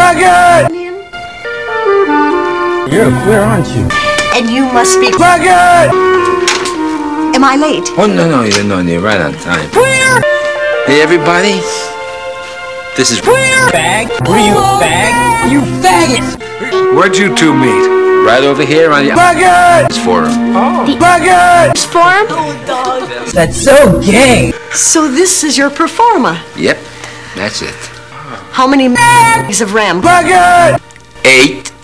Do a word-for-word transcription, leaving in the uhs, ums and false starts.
Faggot! You're queer, aren't you? And you must be Faggot! Am I late? Oh, no, no, you're, no, you're right on time. Queer! Hey, everybody. This is Queer! Fag? What are you, fag? You faggot! Where'd you two meet? Right over here on the Faggot! forum. Oh. Faggot! Forum? That's so gay! So this is your performa. Yep, that's it. How many of Ram? Faggot! Eight.